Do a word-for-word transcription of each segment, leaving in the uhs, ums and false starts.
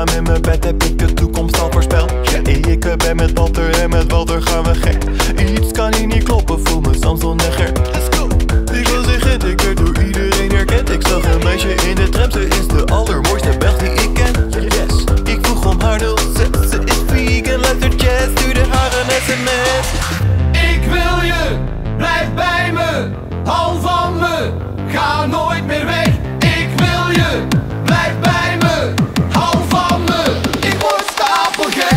samen in mijn bed heb ik de toekomst al voorspeld. Ja, ik ben met Walter en met Walter gaan we gek. Iets kan hier niet kloppen, voel me Samson en Gert. Let's go! Ik was een gent, ik werd door iedereen herkend. Ik zag een meisje in de tram, ze is de allermooiste Belg die ik ken. Yes, ik vroeg om haar nul zes, ze is vegan, luistert jazz, stuurde haar een sms. Ik wil je, blijf bij me, hou van me, ga nooit meer weg. Ik wil je, blijf bij me, hou van me, ik word stapelgek.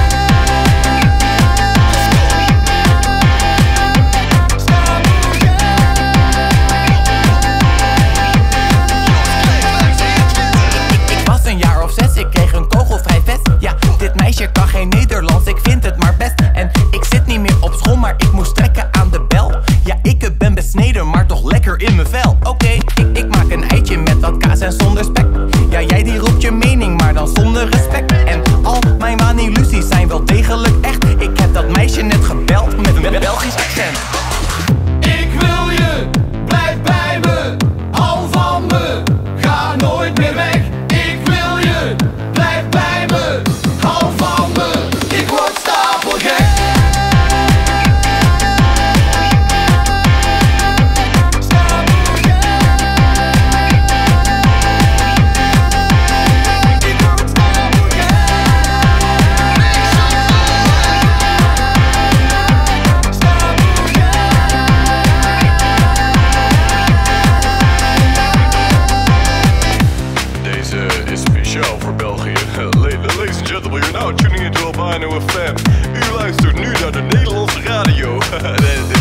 Ik was een jaar of zes, ik kreeg een kogelvrij vest. Ja, dit meisje kan geen Nederlands, ik vind het maar best. En ik zit niet meer op school, maar ik moest trekken aan de bel. Ja, ik ben besneden, maar toch lekker in mijn vel. Oké, okay, ik, ik maak een eitje met wat kaas en zonder spek. Ja, jij die roept je mening, maar dan zonder respect. En al mijn wanillusies zijn wel degelijk echt. Ik heb dat meisje net gebeld met een Belgisch accent. Ik wil je, blijf bij me, hou van me, ga nooit meer weg. Ik wil je, blijf bij me, hou van me, ik word stapelgek. Is speciaal voor België. Ladies and gentlemen, you're now tuning into Albino F M. U luistert nu naar de Nederlandse radio.